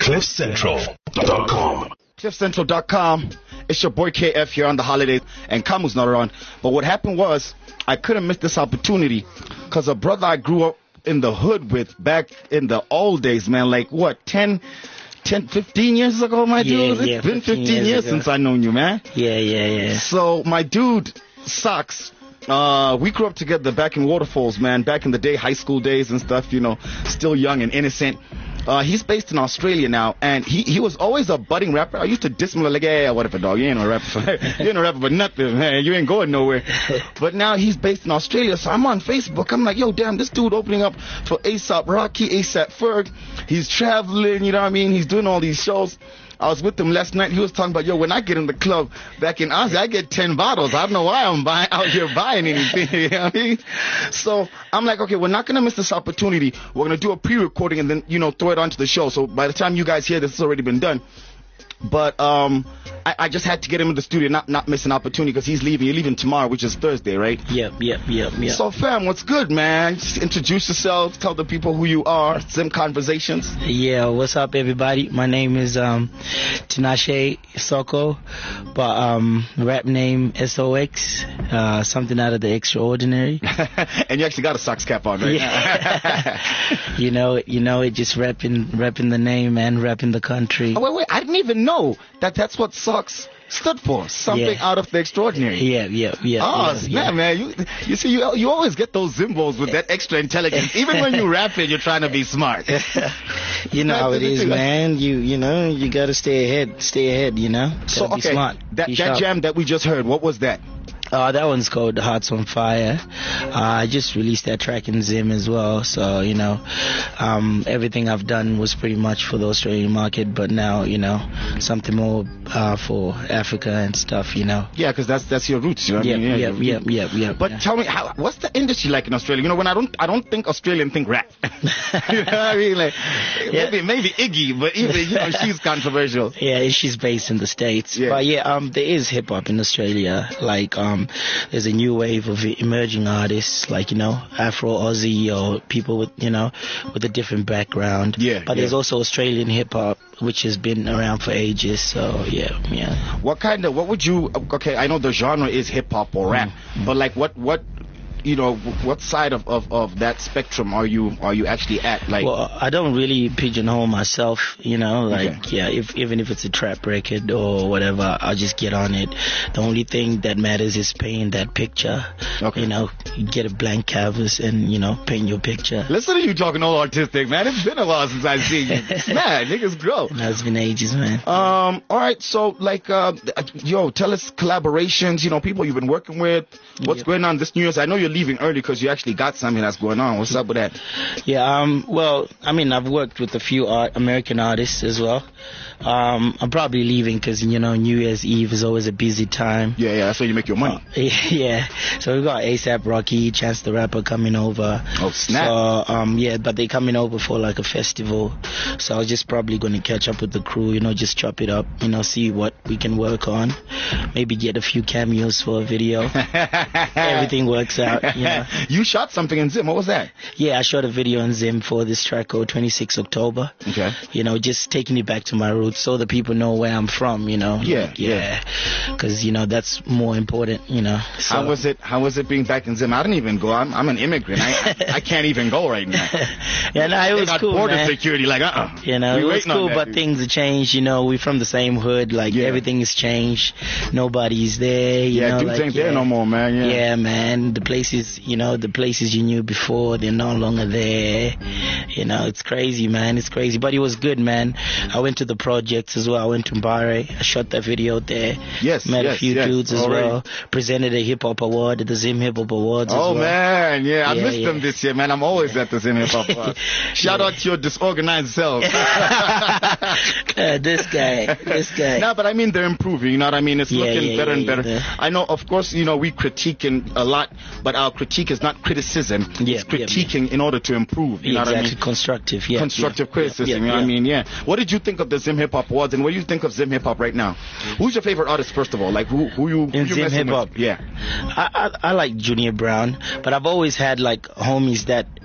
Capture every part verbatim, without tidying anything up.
cliff central dot com. cliff central dot com. It's your boy K F here on the holidays, and Kamu's not around. But what happened was, I couldn't miss this opportunity because a brother I grew up in the hood with back in the old days, man, like what, ten, ten, fifteen years ago, my yeah, dude? Yeah, it's been fifteen years, years since I known you, man. Yeah, yeah, yeah. So my dude, Socks, uh, we grew up together back in Waterfalls, man, back in the day, high school days and stuff, you know, still young and innocent. Uh, he's based in Australia now, and he, he was always a budding rapper. I used to diss him like, yeah, whatever, dog. You ain't no rapper. You ain't no rapper, but nothing, man. You ain't going nowhere. But now he's based in Australia, so I'm on Facebook. I'm like, yo, damn, this dude opening up for ASAP Rocky, ASAP Ferg. He's traveling, you know what I mean? He's doing all these shows. I was with him last night. He was talking about, yo, when I get in the club back in Aussie, I get ten bottles. I don't know why I'm buying, out here buying anything. You know what I mean? So I'm like, okay, we're not going to miss this opportunity. We're going to do a pre-recording and then, you know, throw it onto the show. So by the time you guys hear this, it's already been done. But um, I, I just had to get him in the studio, not not miss an opportunity because he's leaving. You're leaving tomorrow, which is Thursday, right? Yep, yep, yep, yep. So, fam, what's good, man? Just introduce yourself. Tell the people who you are. Zim Conversations. Yeah, what's up, everybody? My name is um, Tinashe Soko, but um, rap name S O X, uh, something out of the extraordinary. And you actually got a socks cap on, right? Yeah. you know it, you know it, just repping, repping the name, man, repping the country. Oh, wait, wait, I didn't even know that that's what socks stood for. Something yeah. out of the extraordinary. Yeah, yeah, yeah. Oh, yeah, snap, yeah. man. You, you see, you you always get those Zimbos with that extra intelligence. Even when you rap it, you're trying to be smart. You know how it is, man. You you know, you got to stay ahead, stay ahead, you know? Gotta so, okay, be smart. that, be that jam that we just heard, what was that? Uh, that one's called Hearts on Fire. Uh, I just released that track in Zim as well. So, you know, um, everything I've done was pretty much for the Australian market, but now, you know, something more uh, for Africa and stuff, you know. Yeah, because that's that's your roots, you know what yep, I mean? Yeah, yep, yep, yep, yep. But yeah. tell me, how, what's the industry like in Australia? You know, when I don't I don't think Australian think rap. You know what I mean? Like, yeah. maybe, maybe Iggy, but even, you know, she's controversial. Yeah, she's based in the States. Yeah. But yeah, um, there is hip-hop in Australia. Like, um, there's a new wave of emerging artists, like, you know, Afro Aussie or people with, you know, with a different background. Yeah. But yeah. there's also Australian hip hop, which has been around for ages. So yeah, yeah. What kind of, what would you, okay, I know the genre is hip hop or rap, mm-hmm. but like what, what, you know, what side of, of, of that spectrum are you are you actually at? Like, well, I don't really pigeonhole myself, you know, like, okay. yeah, if even if it's a trap record or whatever, I'll just get on it. The only thing that matters is painting that picture. Okay. You know, you get a blank canvas and, you know, paint your picture. Listen to you talking all artistic, man. It's been a while since I've seen you. Man, niggas grow. No, it's been ages, man. Um, all right, so, like, uh, yo, tell us collaborations, you know, people you've been working with. What's yep. going on this New Year's? I know you're leaving early because you actually got something that's going on. What's up with that? Yeah, um, well, I mean, I've worked with a few art, American artists as well. Um, I'm probably leaving because, you know, New Year's Eve is always a busy time. Yeah, yeah, that's where you make your money. Uh, yeah, so we got ASAP Rocky, Chance the Rapper coming over. Oh, snap. So, um, yeah, but they coming over for like a festival. So I was just probably going to catch up with the crew, you know, just chop it up, you know, see what we can work on. Maybe get a few cameos for a video. Everything works out, you know. You shot something in Zim. What was that? Yeah, I shot a video in Zim for this track called twenty-sixth October. Okay. You know, just taking it back to my roots so the people know where I'm from, you know. Yeah, like, yeah. Because, you know, that's more important, you know. So. How was it How was it being back in Zim? I didn't even go. I'm, I'm an immigrant. I I can't even go right now. Yeah, no, it was got cool, border man. security, like, uh-uh. You know, we it was cool, that, but dude. things have changed, you know. We're from the same hood. Like, yeah. everything has changed. Nobody's there, you yeah, know. dudes like, ain't yeah. there no more, man. Yeah. Yeah, man. The places, you know, the places you knew before, they're no longer there. You know, it's crazy, man. It's crazy. But it was good, man. I went to the projects as well. I went to Mbare. I shot that video there. Yes, Met yes, a few yes. dudes as Already. well. Presented a hip hop award at the Zim Hip Hop Awards Oh, as well. man. Yeah, I Yeah, missed yeah. them this year, man. I'm always at the Zim Hip Hop Awards. Shout Yeah. out to your disorganized self. Uh, this guy, this guy. No, but I mean, they're improving, you know what I mean? It's Yeah, looking yeah, better yeah, and better. yeah. I know, of course, you know, we critiquing a lot, but our critique is not criticism. Yeah, it's yeah, critiquing yeah. in order to improve, you know exactly. what I mean? Constructive, yeah. Constructive yeah, criticism, yeah, you know yeah. what I mean? Yeah. What did you think of the Zim Hip Hop Awards, and what do you think of Zim Hip Hop right now? Who's your favorite artist, first of all? Like, who, who you, who In you Zim messing Hip Hop? with? Yeah. I, I I like Junior Brown, but I've always had like homies that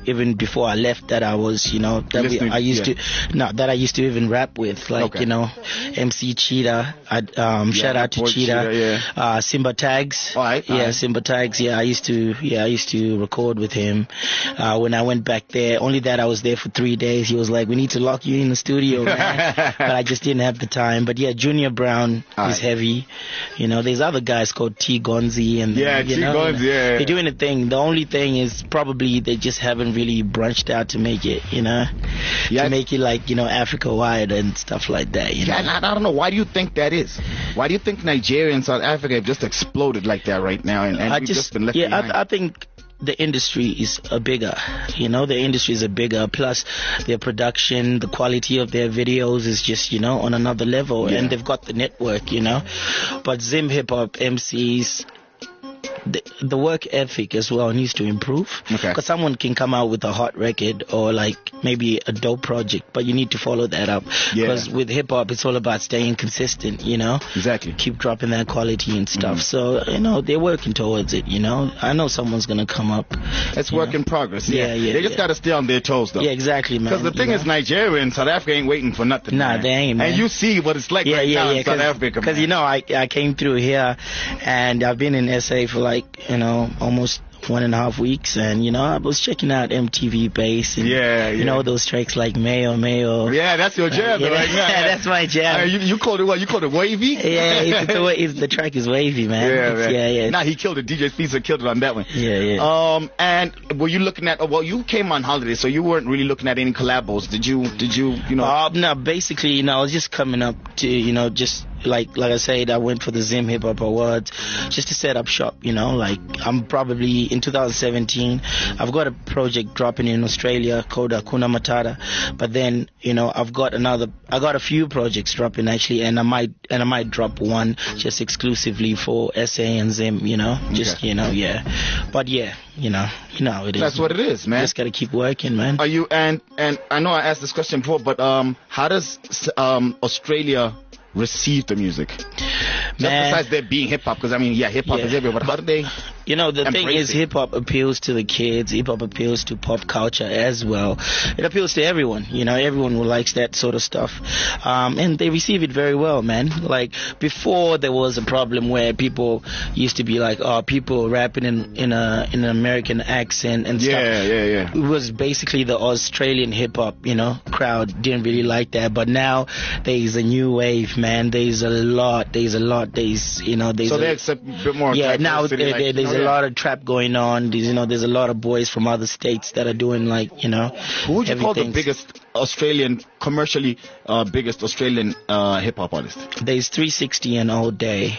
even before I left that I was, you know, that we, Listening, I used yeah. to, no, that I used to even rap with, like, Okay. you know, M C Cheetah. I, um, Yeah, shout out to boy Cheetah. Cheetah, yeah. Uh, Simba Tags. All right, all yeah, right. Simba Tags. Yeah, I used to, yeah, I used to record with him. Uh, when I went back there, only that I was there for three days. He was like, "We need to lock you in the studio, man." But I just didn't have the time. But yeah, Junior Brown All is right. heavy. You know, there's other guys called T Gonzi and Yeah, you T know, Gonzi, yeah. they're doing a thing. The only thing is probably they just haven't really branched out to make it, you know, Yeah. to make it like, you know, Africa wide and stuff like that. You know, Yeah, and I, I don't know. Why do you think that is? Why do you think Nigeria and South Africa have just exploded like that right now, and, and I we've just, just been left yeah, behind? I, I think the industry is a bigger, you know, the industry is a bigger, plus their production, the quality of their videos is just, you know, on another level, Yeah. and they've got the network, you know. But Zim Hip Hop M Cs, the, the work ethic as well needs to improve. Okay. Because someone can come out with a hot record or like maybe a dope project, but you need to follow that up. Yeah. Because with hip hop, it's all about staying consistent, you know. Exactly. Keep dropping that quality and stuff. Mhm. So, you know, they're working towards it, you know. I know someone's going to come up. It's you work know. in progress. Yeah, Yeah, yeah, They just yeah. got to stay on their toes, though. Yeah, exactly, man. Because the thing you is, know? Nigeria and South Africa ain't waiting for nothing. Nah, man. they ain't, man. And you see what it's like yeah, right yeah, now yeah, in South Africa, Because, man. you know, I, I came through here and I've been in S A for like, you know, almost one and a half weeks, and you know, I was checking out M T V Base and Yeah, you yeah. know those tracks like Mayo Mayo. Yeah, that's your jam yeah, right now. that's my jam. Uh, you, you called it what? You called it wavy? Yeah, it's the way it's, the track is wavy, man. Yeah, It's- man. yeah, yeah. Nah, he killed it. D J Speedster killed it on that one. Yeah, yeah. Um, and were you looking at? Well, you came on holiday, so you weren't really looking at any collabos. Did you? Did you? You know? Uh, no, basically, you know, I was just coming up to, you know, just like like I said, I went for the Zim Hip Hop Awards just to set up shop, you know. Like, I'm probably in two thousand seventeen, I've got a project dropping in Australia called Hakuna Matata, but then, you know, I've got another, I got a few projects dropping actually, and I might and I might drop one just exclusively for S A and Zim, you know, just Okay. you know, yeah. But yeah, you know, you know how it is. That's what it is, man. Just gotta keep working, man. Are you? And and I know I asked this question before, but um, how does um Australia receive the music? Just Man. besides there being hip hop, because I mean, yeah, hip hop Yeah. is everywhere. But how do they? You know, the thing Embrace is, it. hip hop appeals to the kids. Hip hop appeals to pop culture as well. It appeals to everyone. You know, everyone who likes that sort of stuff, um, and they receive it very well, man. Like before, there was a problem where people used to be like, "Oh, people rapping in in a in an American accent and stuff." Yeah, yeah, yeah. It was basically the Australian hip hop, you know, crowd didn't really like that. But now there is a new wave, man. There's a lot. There's a lot. There's, you know, there's So a, they accept a bit more. yeah, now diversity, there, like, there- you there's know, a yeah. lot of trap going on. There's, you know, there's a lot of boys from other states that are doing like, you know. Who would you call the everything's- biggest Australian, commercially uh, biggest Australian uh, hip hop artist? There's three sixty and All Day,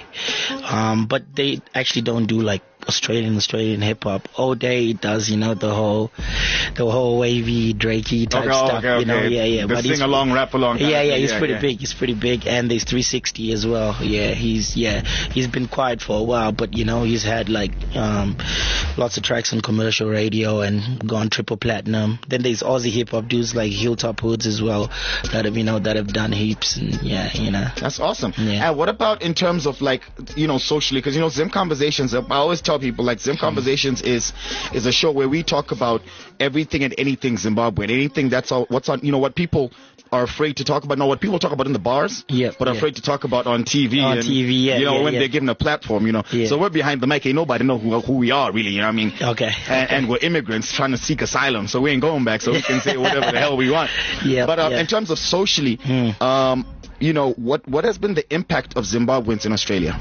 um, but they actually don't do like Australian Australian hip hop. All Day does, you know, the whole, the whole wavy Drakey type Okay, oh, stuff. okay, You know, okay. yeah, yeah. The but sing he's- along, rap along. kind Yeah, of yeah, thing. he's pretty yeah. big. He's pretty big, and there's three sixty as well. Yeah, he's yeah, he's been quiet for a while, but you know, he's had like um, lots of tracks on commercial radio and gone triple platinum. Then there's Aussie hip hop dudes like Hilltop Hoods as well that have, you know, that have done heaps, and yeah, you know. That's awesome. Yeah. And what about in terms of like, you know, socially? Because, you know, Zim Conversations, I always tell people like Zim Conversations is is a show where we talk about everything and anything Zimbabwean, anything that's all, what's on, you know, what people are afraid to talk about, no, what people talk about in the bars, Yeah, but are yeah. afraid to talk about on T V. On and, T V, yeah, you know, yeah, when yeah. they're given a platform, you know. Yeah. So we're behind the mic, ain't nobody know who, who we are really, you know what I mean? Okay. And, and we're immigrants trying to seek asylum, so we ain't going back, so we can say whatever the hell we want. Yeah, But uh, yeah. in terms of socially, Hmm. um, you know, what what has been the impact of Zimbabweans in Australia,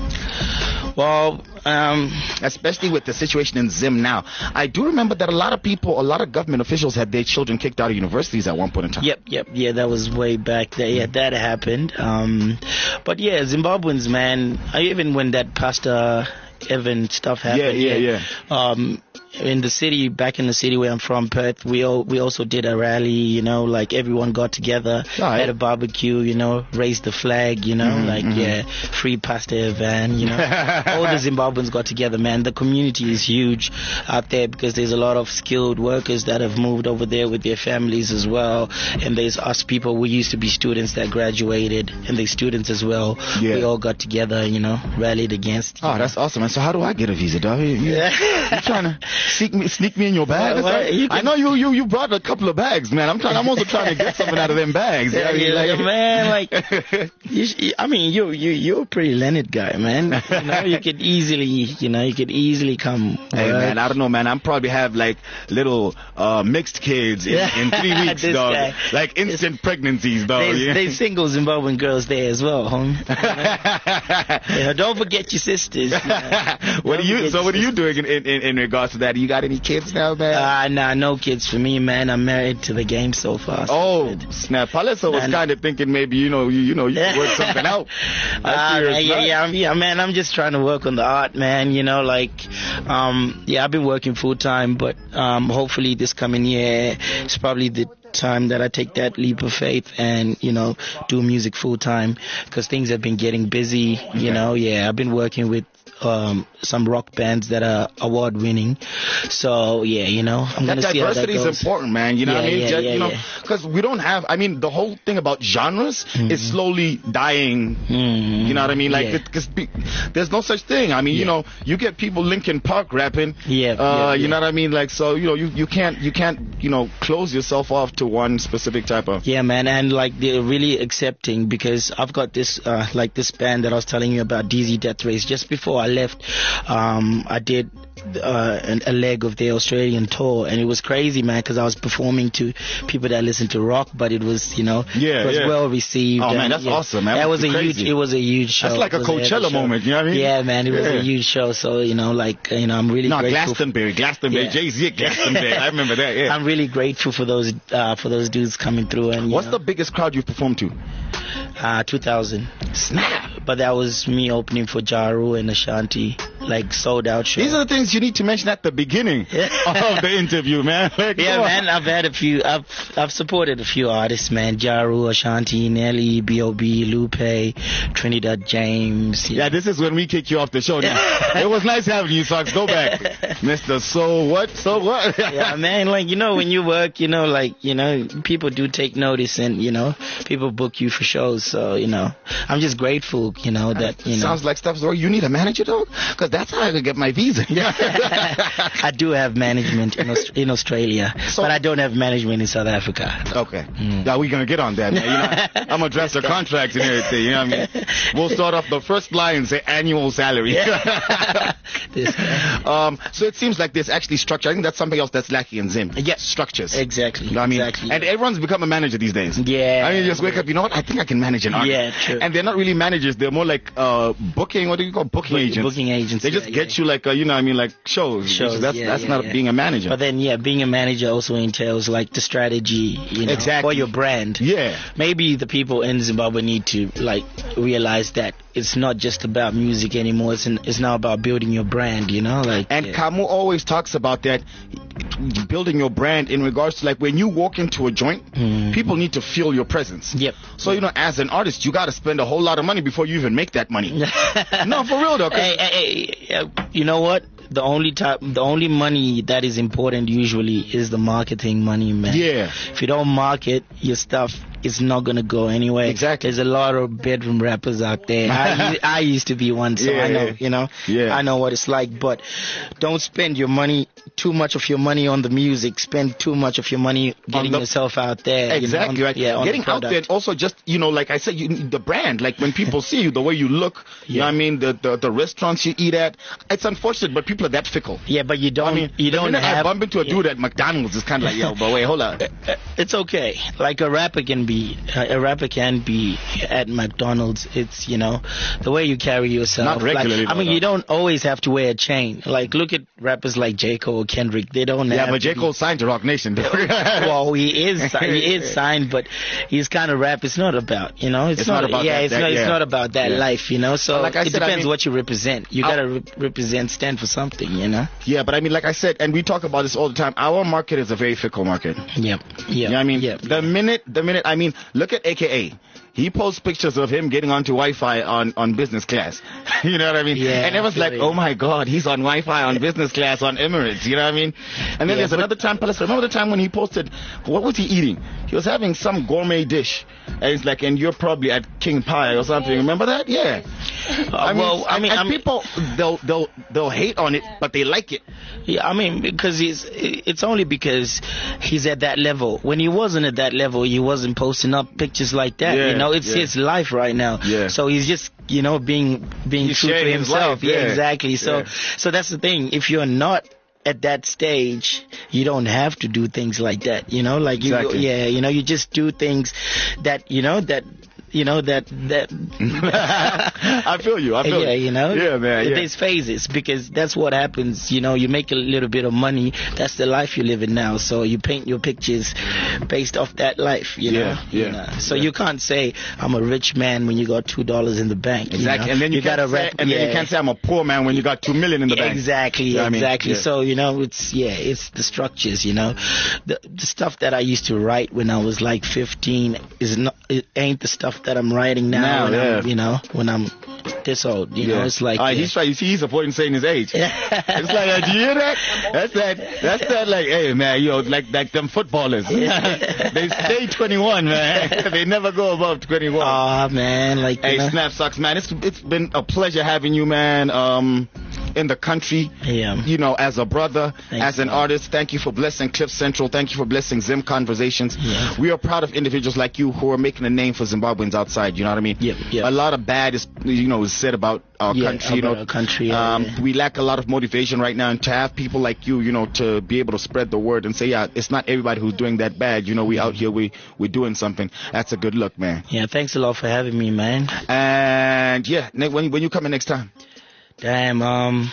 Well, um, especially with the situation in Zim now? I do remember that a lot of people, a lot of government officials had their children kicked out of universities at one point in time. Yep, yep, yeah, that was way back there. Yeah, that happened. Um, but yeah, Zimbabweans, man, I, even when that Pastor Evan stuff happened, Yeah, yeah, Um, in the city, back in the city where I'm from, Perth, we all, we also did a rally, you know, like everyone got together, Right. had a barbecue, you know, raised the flag, you know, Mhm, like, mhm. yeah, free Pastor Evan, you know. All the Zimbabweans got together, man. The community is huge out there because there's a lot of skilled workers that have moved over there with their families as well. And there's us people, we used to be students that graduated, and there's students as well. Yeah. We all got together, you know, rallied against. you Oh, know. that's awesome. And so how do I get a visa, dog? You, you, Yeah. you trying to sneak me, sneak me in your bag? Well, well, you I can- know you, you, you brought a couple of bags, man. I'm trying. I'm also trying to get something out of them bags. Yeah, I mean, yeah, like- man, like, you, sh- I mean, you, you, you're a pretty Leonard guy, man. You know, you could easily, you know, you could easily come. Hey right? man, I don't know, man. I'm probably have like little uh, mixed kids in, in three weeks, This dog. guy. Like instant pregnancies, dog. There's, yeah. there's single Zimbabwean girls there as well, homie. You know, don't forget your sisters. You know. What are Don't you? forget So your what are you sisters. doing in, in, in regards to that? You got any kids now, man? Uh, nah, no kids for me, man. I'm married to the game so far. so oh, good. snap! Palessa was Man. kind of thinking maybe you know you you know you could work something out. I Ah, see man, it's yeah, not. yeah, I'm, yeah, man. I'm just trying to work on the art, man. You know, like, um, yeah, I've been working full time, but um, hopefully this coming year is probably the time that I take that leap of faith and you know do music full time because things have been getting busy. You know, yeah, I've been working with um some rock bands that are award winning. So yeah, you know, I'm That gonna see how that diversity is goes. important, man. You know what I Yeah, mean? yeah, Just, yeah, you know, yeah. because we don't have. I mean, the whole thing about genres is slowly dying. Mm, You know what I mean? Like, yeah. because there's no such thing. I mean, you Yeah. know, you get people Linkin Park rapping. Yeah, Uh, yeah, you yeah. know what I mean? Like, so you know, you, you can't you can't you know close yourself off to one specific type of. Yeah, man, and like they're really accepting because I've got this uh, like this band that I was telling you about, D Z Death Race. Just before I left, um, I did uh, an, a leg of their Australian tour, and it was crazy, man, because I was performing to people that listen to rock, but it was, you know, Yeah, it was yeah. well received. Oh, man, and, that's yeah, awesome, man. That That was a must be huge. crazy. It was a huge show. That's like a It was heavy Coachella show. moment, you know what I mean? Yeah, man, it was Yeah. a huge show. So you know, like you know, I'm really No, grateful. Glastonbury, Glastonbury, Yeah. Jay Z at Glastonbury. I remember that. Yeah. I'm really grateful for those uh, for those dudes coming through. And you What's know, the biggest crowd you've performed to? uh, two thousand? Snap. But that was me opening for Jaru and Ashanti, like sold out show. These are the things you need to mention at the beginning of the interview, man. Like, Yeah, come on. man, I've had a few. I've I've supported a few artists, man. Jaru, Ashanti, Nelly, B O B, Lupe, Trinidad James. you Yeah, know. this is when we kick you off the show now. It was nice having you, Socks. Go back. Mister So what? So what? Yeah, man, like, you know, when you work, you know, like, you know, people do take notice and, you know, people book you for shows. So, you know, I'm just grateful, you know, that, you know. Sounds like stuff. So you need a manager, though? Because that's how I could get my visa. Yeah. I do have management in, Aust- in Australia, So- but I don't have management in South Africa. Okay. Yeah, we're going to get on that, man. You know, I'm going to draft the contracts and everything. You know what I mean? We'll start off the first line, say annual salary. This guy. um, so it seems like there's actually structure. I think that's something else that's lacking in Zim. Yeah. Structures. Exactly. You know what I mean? Exactly. And everyone's become a manager these days. Yeah. I mean, you just wake up, you know what? I think I can manage an artist. Yeah, true. And they're not really managers. They're more like uh, booking, what do you call booking Book- agents? booking agents, They just yeah, get yeah. you like, uh, you know what I mean, like shows. Shows, that's yeah, that's yeah, not yeah. being a manager. But then, yeah, being a manager also entails like the strategy, you know, Exactly. for your brand. Yeah. Maybe the people in Zimbabwe need to like realize that it's not just about music anymore. It's an, it's now about building your brand, you know, like. And yeah. Kamu always talks about that, building your brand in regards to like when you walk into a joint, Mm. people need to feel your presence. Yep. So, you know, as an artist, you got to spend a whole lot of money before you even make that money. No, for real though. 'cause- Hey, hey, hey, uh, you know what? The only type, the only money that is important usually is the marketing money, man. Yeah. If you don't market your stuff, it's not gonna go anywhere. Exactly. There's a lot of bedroom rappers out there. I, u- I used to be one, so Yeah, I know, yeah. you know, Yeah. I know what it's like. But don't spend your money, too much of your money on the music. Spend too much of your money getting the- yourself out there. you know, Exactly, on- right. Yeah, on Getting the out there, product. and also just, you know, like I said, you the brand, like when people see you, the way you look, you know Yeah. what I mean, the, the the restaurants you eat at, it's unfortunate, but people are that fickle. Yeah, but you don't. I mean, you the don't minute have. I bump into a yeah. dude at McDonald's, it's kind of like, yo, but wait, hold on. It's okay. Like a rapper can be, a rapper can be at McDonald's. It's, you know, the way you carry yourself. Not regularly, Like, I though, mean, though. you don't always have to wear a chain. Like, look at rappers like J. Cole or Kendrick. They don't Yeah, have but to J. be- Cole signed to Rock Nation. though. Well, he is he is signed, but his kind of rap is not about, you know, it's, It's not about yeah, that- it's that- not yeah. it's not about that Yeah. life, you know. So But like I it said, I depends mean- what you represent. You I'll- gotta re- represent, stand for something, you know. Yeah, but I mean, like I said, and we talk about this all the time, our market is a very fickle market. Yep. Yep. You know what I mean? Yep. The minute, the minute, I mean, look at A K A. He posts pictures of him getting onto Wi-Fi on, on business class. You know what I mean? Yeah, and it was I like, feel you. oh my God, he's on Wi-Fi on business class on Emirates. You know what I mean? And then Yeah, there's but- another time, Palestine, remember the time when he posted, what was he eating? He was having some gourmet dish. And it's like, and you're probably at King Pie or something. Remember that? Yeah. I mean, well, I mean, and I mean- people they'll they'll they'll hate on it, but they like it. Yeah, I mean, because he's, it's only because he's at that level. When he wasn't at that level, he wasn't posting up pictures like that. Yeah, you know, it's yeah. his life right now. Yeah. So he's just, you know, being being He's true to sharing his himself. life, Yeah, yeah. exactly. So, Yeah. so that's the thing. If you're not at that stage, you don't have to do things like that. You know, like you, Exactly. yeah, you know, you just do things that, you know, that. You know that that I feel you. I feel yeah, you. you know. Yeah, man. Yeah. There's phases because that's what happens. You know, you make a little bit of money. That's the life you're living now. So you paint your pictures based off that life. You Yeah, know. yeah, You know? So yeah. you can't say I'm a rich man when you got two dollars in the bank. you Exactly. know? And then you, gotta can't say, rep- and then yeah. you can't say I'm a poor man when you got two million in the bank. Exactly, You know what I mean? exactly. Yeah. So you know, it's yeah, it's the structures. You know, the, the stuff that I used to write when I was like fifteen is not, it ain't the stuff that I'm writing now. Now, when yeah. I'm, you know, when I'm this old. You know, it's like Uh, yeah. he's trying. You see, he's avoiding saying his age. It's like, uh, do you hear that? That's that. That's that. Like, hey, man, you know, like like them footballers. They stay twenty-one, man. They never go above twenty-one. Aw, man, like you Hey, know. Snap Sucks, man. It's it's been a pleasure having you, man. Um, in the country. Yeah. You know, as a brother, Thank as an you. artist. Thank you for blessing Cliff Central. Thank you for blessing Zim Conversations. Yeah. We are proud of individuals like you who are making a name for Zimbabweans outside. You know what I mean? Yep, yep. A lot of bad is, you know, is said about our Yeah, country. You about know, our country, yeah, um, yeah. we lack a lot of motivation right now, and to have people like you, you know, to be able to spread the word and say, yeah, it's not everybody who's doing that bad. You know, we out here, we we doing something. That's a good look, man. Yeah, thanks a lot for having me, man. And yeah, ne- when when you coming next time? Damn, um,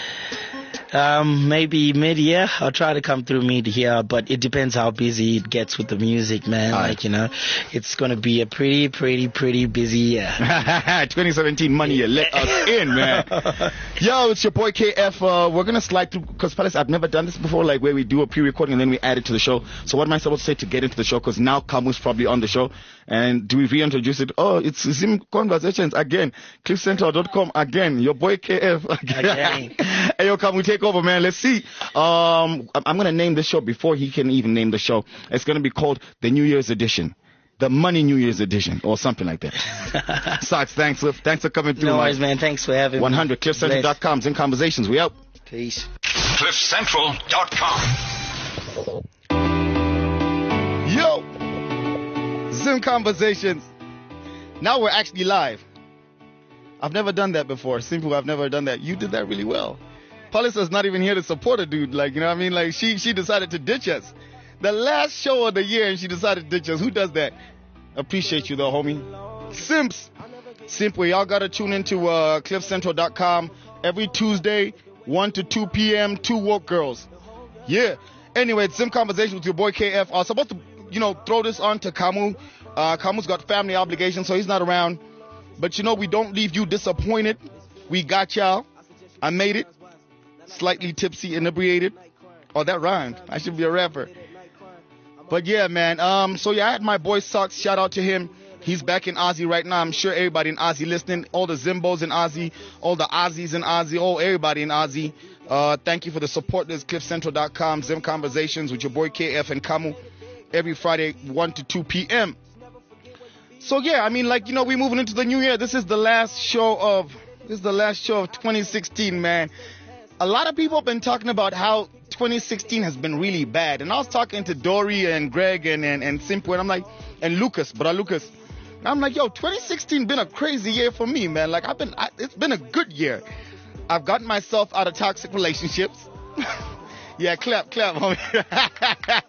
um, maybe mid-year. I'll try to come through mid-year, but it depends how busy it gets with the music, man. Alright. Like, you know, it's gonna be a pretty, pretty, pretty busy year. twenty seventeen money, you let us in, man. Yo, it's your boy K F. Uh, we're gonna slide through because Palace, I've never done this before, like where we do a pre-recording and then we add it to the show. So what am I supposed to say to get into the show? Because now Kamu's probably on the show, and do we reintroduce it? Oh, it's Zim Conversations again, cliff central dot com again. Your boy K F again. Again. Hey, yo, Kamu, take over, man. Let's see. Um, I'm I'm gonna name the show before he can even name the show. It's gonna be called the New Year's Edition. The Money New Year's Edition, or something like that. Socks, thanks, for- thanks for coming through. No man. worries, man. Thanks for having one me. hundred cliff central dot com, Zim Conversations. We out. Peace. cliff central dot com. Yo, Zim Conversations. Now we're actually live. I've never done that before. Simple, I've never done that. You did that really well. Polisa's not even here to support a dude. Like, you know what I mean? Like, she she decided to ditch us. The last show of the year, and she decided to ditch us. Who does that? Appreciate you, though, homie. Simps. Simple, y'all got to tune into uh, cliff central dot com every Tuesday, one to two p.m., two woke girls. Yeah. Anyway, it's Sim Conversation with your boy K F. I was supposed to, you know, throw this on to Kamu. Uh, Kamu's got family obligations, so he's not around. But, you know, we don't leave you disappointed. We got y'all. I made it. Slightly tipsy, inebriated. Oh, that rhymed. I should be a rapper. But, yeah, man. Um, so, yeah, I had my boy Socks. Shout out to him. He's back in Aussie right now. I'm sure everybody in Aussie listening. All the Zimbos in Aussie. All the Aussies in Aussie. All everybody in Aussie. Uh, thank you for the support. This is cliff central dot com. Zim Conversations with your boy K F and Kamu. Every Friday, one to two p.m. So, yeah, I mean, like, you know, we're moving into the new year. This is the last show of, this is the last show of twenty sixteen, man. A lot of people have been talking about how twenty sixteen has been really bad. And I was talking to Dory and Greg and, and, and Simple, and I'm like, and Lucas, brother Lucas. And I'm like, yo, twenty sixteen been a crazy year for me, man. Like, I've been, I, it's been a good year. I've gotten myself out of toxic relationships. Yeah, clap, clap, homie.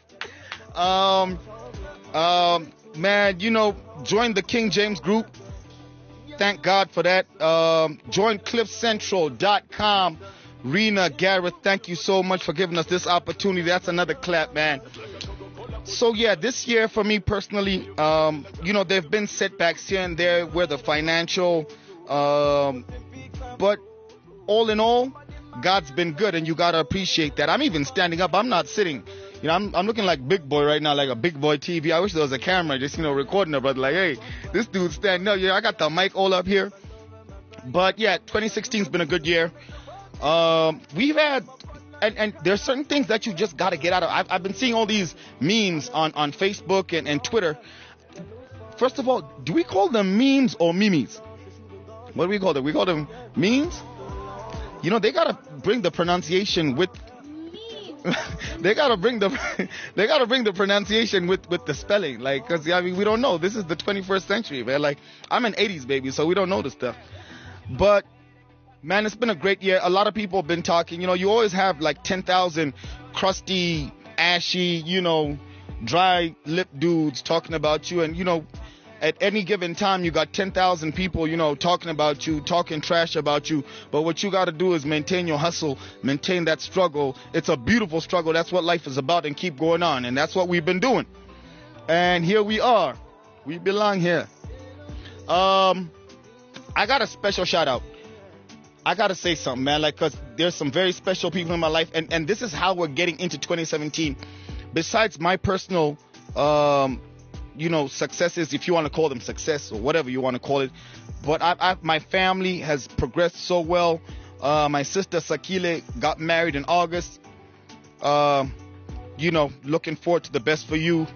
um, um, man, you know, join the King James group. Thank God for that. Um, join cliff central dot com. Rena Gareth, thank you so much for giving us this opportunity. That's another clap, man. So, yeah, this year for me personally, um, you know, there have been setbacks here and there where the financial, um, but all in all, God's been good, and you got to appreciate that. I'm even standing up. I'm not sitting. You know, I'm, I'm looking like Big Boy right now, like a Big Boy T V. I wish there was a camera just, you know, recording it, but like, hey, this dude's standing up. Yeah, I got the mic all up here. But, yeah, twenty sixteen's been a good year. Um, we've had, and, and there's certain things that you just got to get out of. I've, I've been seeing all these memes on, on Facebook and, and Twitter. First of all, do we call them memes or memes? what do we call them? We call them memes. You know, they gotta bring the pronunciation with. they gotta bring the they gotta bring the pronunciation with, with the spelling, like, cause I mean we don't know. This is the twenty-first century, man. Like, I'm an eighties baby, so we don't know this stuff. But man, it's been a great year. A lot of people have been talking. You know, you always have like ten thousand crusty, ashy, you know, dry lip dudes talking about you, and you know, at any given time you got ten thousand people, you know, talking about you, talking trash about you. But what you got to do is maintain your hustle, maintain that struggle. It's a beautiful struggle. That's what life is about, and keep going on. And that's what we've been doing. And here we are. We belong here. Um, I got a special shout out. I got to say something, man, like, cause there's some very special people in my life. And, and this is how we're getting into twenty seventeen. Besides my personal, um, you know, successes, if you want to call them success or whatever you want to call it. But I, I, my family has progressed so well. Uh, my sister Sakile got married in August. Uh, you know, looking forward to the best for you.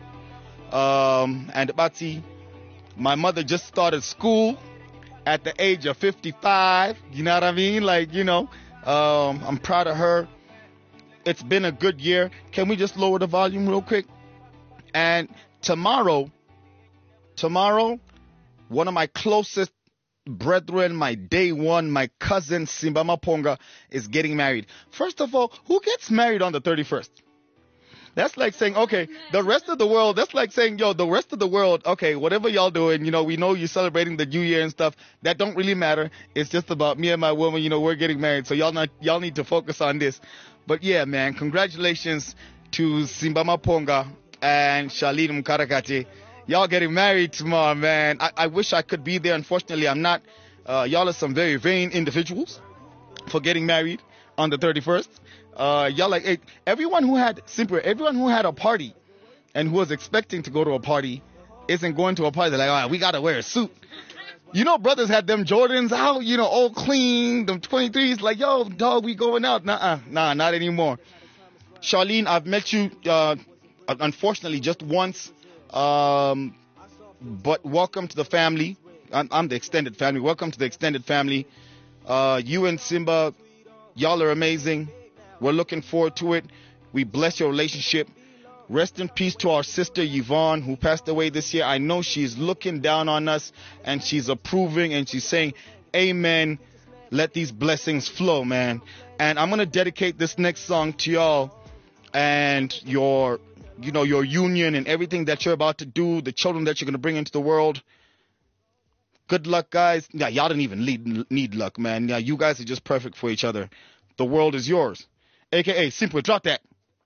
Um, and Bati, my mother just started school at the age of fifty-five. You know what I mean? Like, you know, um, I'm proud of her. It's been a good year. Can we just lower the volume real quick? And Tomorrow, tomorrow, one of my closest brethren, my day one, my cousin Simba Maponga is getting married. First of all, who gets married on the thirty-first? That's like saying, okay, the rest of the world, that's like saying, yo, the rest of the world, okay, whatever y'all doing, you know, we know you're celebrating the new year and stuff. That don't really matter. It's just about me and my woman, you know, we're getting married. So y'all not, y'all need to focus on this. But yeah, man, congratulations to Simba Maponga and Charlene Mkarakate. Y'all getting married tomorrow, man. I, I wish I could be there. Unfortunately, I'm not. Uh, y'all are some very vain individuals for getting married on the thirty-first. Uh, y'all like, hey, everyone who had, simply, everyone who had a party and who was expecting to go to a party isn't going to a party. They're like, all right, we got to wear a suit. You know, brothers had them Jordans out, you know, all clean, them twenty-threes, like, yo, dog, we going out. Nah, nah, not anymore. Charlene, I've met you, uh, unfortunately, just once, um, but welcome to the family. I'm, I'm the extended family. Welcome to the extended family. Uh, you and Simba, y'all are amazing. We're looking forward to it. We bless your relationship. Rest in peace to our sister Yvonne, who passed away this year. I know she's looking down on us, and she's approving, and she's saying, amen. Let these blessings flow, man. And I'm going to dedicate this next song to y'all and your you know, your union and everything that you're about to do, the children that you're going to bring into the world. Good luck, guys. Yeah, y'all didn't even need, need luck, man. Yeah, you guys are just perfect for each other. The world is yours. A K A Simple, drop that.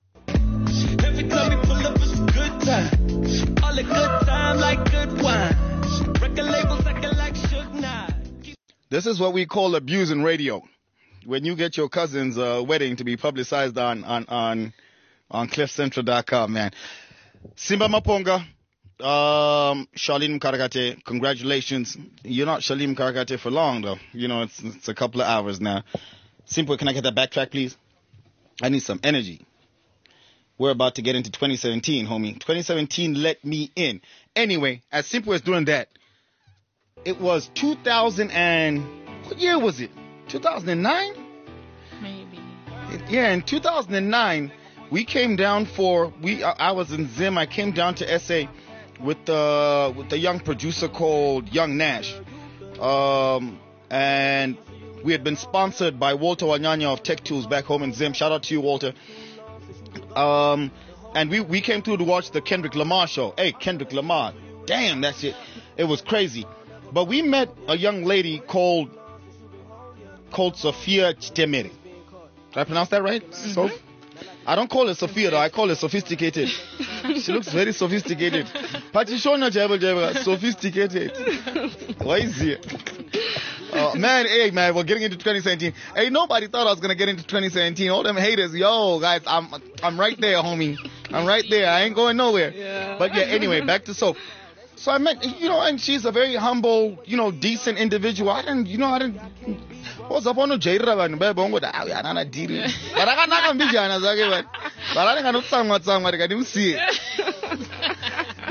Every time we pull up, it's a good time. All a good time like good wine. Record labels acting like Suge Knight. This is what we call abusing radio. When you get your cousin's uh, wedding to be publicized on, on, on, on cliff central dot com, man. Simba Maponga, um, Charlene Mkarakate, congratulations. You're not Charlene Mkarakate for long, though. You know, it's, it's a couple of hours now. Simple, can I get that backtrack, please? I need some energy. We're about to get into twenty seventeen, homie. twenty seventeen, let me in. Anyway, as Simple as doing that, it was two thousand and... What year was it? two thousand nine? Maybe. Yeah, in two thousand nine... We came down for we. I, I was in Zim. I came down to S A with the uh, with the young producer called Young Nash, um, and we had been sponsored by Walter Wanyanya of Tech Tools back home in Zim. Shout out to you, Walter. Um, and we we came through to watch the Kendrick Lamar show. Hey, Kendrick Lamar, damn, that shit, it was crazy. But we met a young lady called called Sophia Chitemere. Did I pronounce that right? Mm-hmm. So. I don't call it Sophia though, I call it sophisticated. She looks very sophisticated. Sophisticated. Why is it? Uh, man, hey man, we're getting into twenty seventeen. Hey, nobody thought I was gonna get into twenty seventeen. All them haters, yo guys, I'm I'm right there, homie. I'm right there. I ain't going nowhere. Yeah. But yeah, anyway, back to Soap. So I met, you know, and she's a very humble, you know, decent individual. I didn't, you know, I didn't. What's up on the Jaira and Babongo? I don't deal. But I can't be Jana Zagavan. But I don't know some what some I didn't see it.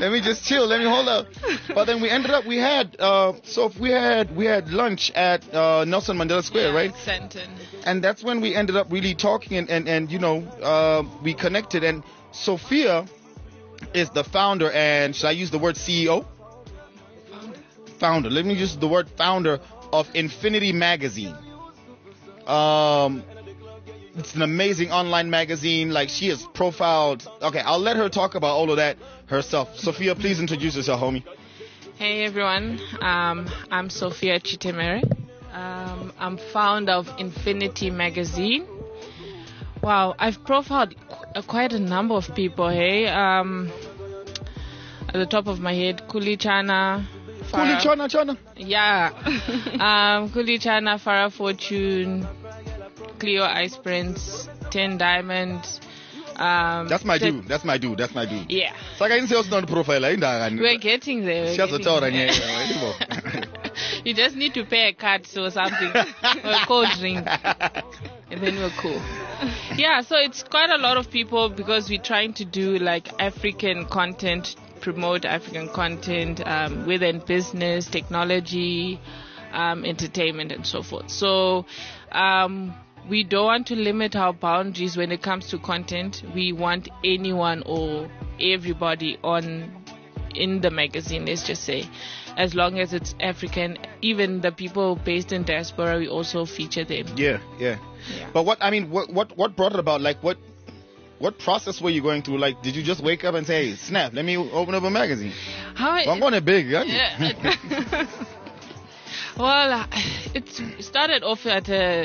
let me just chill. Let me hold up. But then we ended up, we had, uh, so we had, we had lunch at uh, Nelson Mandela Square, Yeah, right? Santon. And that's when we ended up really talking and, and, and you know, uh, we connected. And Sophia is the founder and, should I use the word C E O? Founder. Founder. Let me use the word founder of Infinity Magazine. Um, it's an amazing online magazine. Like, she is profiled. Okay, I'll let her talk about all of that herself. Sophia, please introduce yourself, homie. Hey everyone, um, I'm Sophia Chitemere. Um, I'm founder of Infinity Magazine. Wow, I've profiled qu- quite a number of people. Hey, um, at the top of my head, Kuli Chana. Kuli Chana Chana. Yeah. um, Kuli Chana, Farah Fortune, Cleo Ice Prince, Ten Diamond. Um, That's my the- dude. That's my dude. That's my dude. Yeah. So I can say also on the profile. We're getting there. We're Just a getting tour, there. yeah. You just need to pay a card or something, or a cold drink, and then we're cool. Yeah, so it's quite a lot of people because we're trying to do like African content, promote African content, um, within business, technology, um, entertainment, and so forth. So um, we don't want to limit our boundaries when it comes to content. We want anyone or everybody on in the magazine, let's just say, as long as it's African. Even the people based in diaspora, we also feature them. Yeah, yeah, Yeah. But what I mean, what what what brought it about? Like, what what process were you going through? Like, did you just wake up and say, "Hey, snap, let me open up a magazine"? How Well, I'm going to big. Yeah. Yeah. Well, it started off at a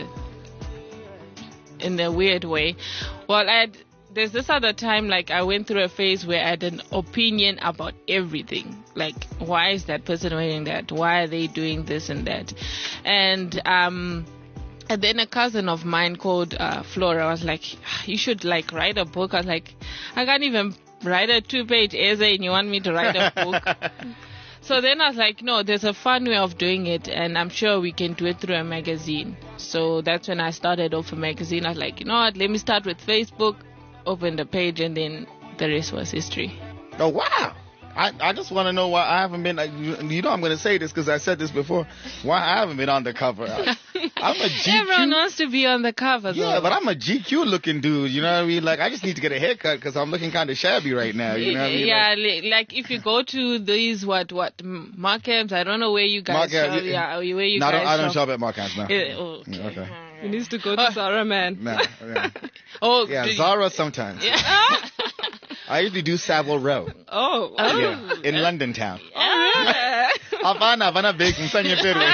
in a weird way. Well, I had, there's this other time, like I went through a phase where I had an opinion about everything. Like, why is that person wearing that? Why are they doing this and that? And um, and then a cousin of mine called uh, Flora was like, you should like write a book. I was like, I can't even write a two-page essay, and you want me to write a book? So then I was like, no, there's a fun way of doing it, and I'm sure we can do it through a magazine. So that's when I started off a magazine. I was like, you know what, let me start with Facebook, open the page, and then the rest was history. Oh wow! I, I just want to know why I haven't been. Like, you, you know, I'm going to say this because I said this before. Why I haven't been on the cover? I, I'm a G Q. Everyone wants to be on the cover, though. Yeah, but I'm a G Q looking dude. You know what I mean? Like, I just need to get a haircut because I'm looking kind of shabby right now. You know what I mean? Yeah, Like, li- like if you go to these what what m- Markhams, I don't know where you guys Markham, shop. yeah. Yeah, where you no, I guys don't, I don't shop. shop at Markhams now. Eh, oh, okay. Yeah, okay. Alright. He needs to go to Zara, man. Nah, yeah. Oh, Yeah, do you- Zara sometimes. Yeah. I usually do Savile Row. Oh, Yeah, in London town. Ah. Havana, Havana Baking, Sanya Peru.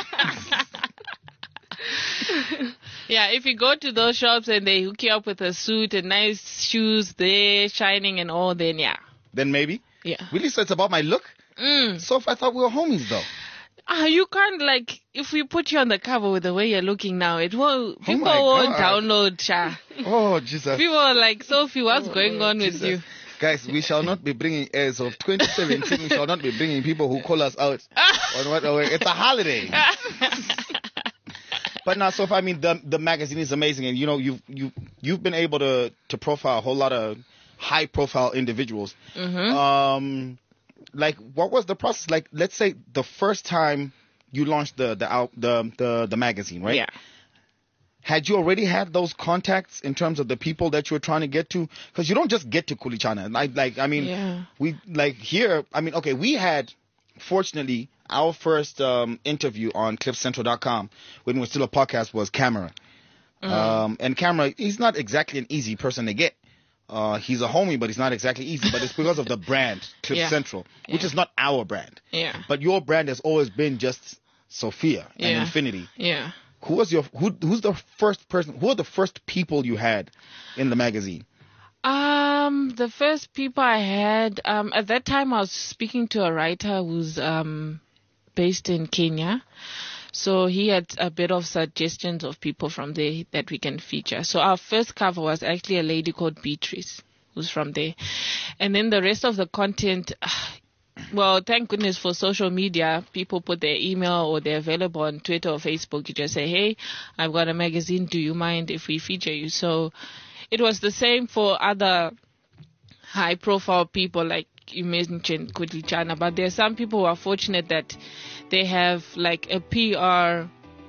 Yeah, if you go to those shops and they hook you up with a suit and nice shoes there, shining and all, then yeah. Then maybe. Yeah. Really? So it's about my look? Mm. So if I thought we were homies though. Ah, you can't, like, if we put you on the cover with the way you're looking now, it will, people my won't God. download, Sha. Oh, Jesus. People are like, Sophie, what's going on with Jesus. you? Guys, we shall not be bringing, as of twenty seventeen, we shall not be bringing people who call us out on what, oh, it's a holiday. But now, so if I mean, the the magazine is amazing, and you know, you've you you've been able to to profile a whole lot of high profile individuals. Mm-hmm. Um, like, what was the process? Like, let's say the first time you launched the the out the the, the magazine, right? Yeah. Had you already had those contacts in terms of the people that you were trying to get to? Because you don't just get to Kulichana. Like, like I mean, Yeah. we like here. I mean, okay, we had, fortunately, our first um, interview on cliff central dot com when we were still a podcast was Camera. Um, and Camera, he's not exactly an easy person to get. Uh, he's a homie, but he's not exactly easy. But it's because of the brand, Cliff Yeah. Central, which Yeah. is not our brand. Yeah. But your brand has always been just Sophia and Yeah. Infinity. Yeah. Who was your who? Who's the first person? Who are the first people you had in the magazine? Um, the first people I had, um, at that time I was speaking to a writer who's um based in Kenya. So he had a bit of suggestions of people from there that we can feature. So our first cover was actually a lady called Beatrice, who's from there. And then the rest of the content, well, thank goodness for social media. People put their email or they're available on Twitter or Facebook. You just say, hey, I've got a magazine. Do you mind if we feature you? So it was the same for other high profile people. Like you mentioned Kudlichana, but there are some people who are fortunate that they have like a P R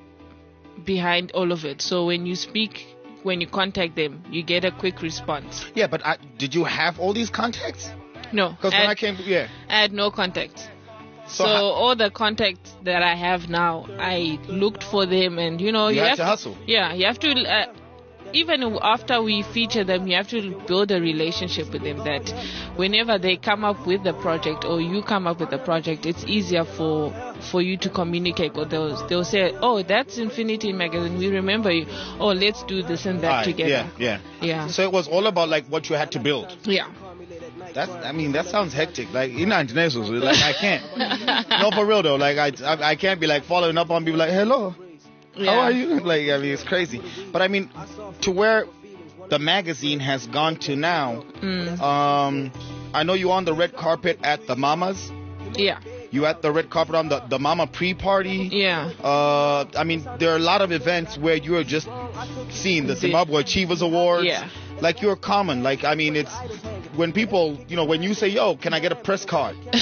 behind all of it. So when you speak, when you contact them, you get a quick response. Yeah, but I, did you have all these contacts? No, Because when I came, yeah. I had no contacts. So So, how- all the contacts that I have now, I looked for them, and you know, You had have to hustle. Yeah, you have to. Uh, even after we feature them, you have to build a relationship with them. That whenever they come up with the project, or you come up with the project, it's easier for for you to communicate. Or they'll they'll say, "Oh, that's Infinity Magazine. We remember you. Oh, let's do this and that Aye, together." yeah, yeah. Yeah. So it was all about like what you had to build. Yeah. That's, I mean, that sounds hectic. Like, in international, like I can't. No, for real though. Like I, I, I can't be like following up on people like, hello, Yeah. how are you? Like, I mean, it's crazy. But I mean, to where the magazine has gone to now. Mm. Um, I know you on the red carpet at the Mamas. Yeah. You at the red carpet on the the Mama pre-party. Yeah. Uh, I mean, there are a lot of events where you are just seeing the The- Zimbabwe Achievers Awards. Yeah. Like you're common. Like, I mean, it's when people, you know, when you say, yo, can I get a press card? You know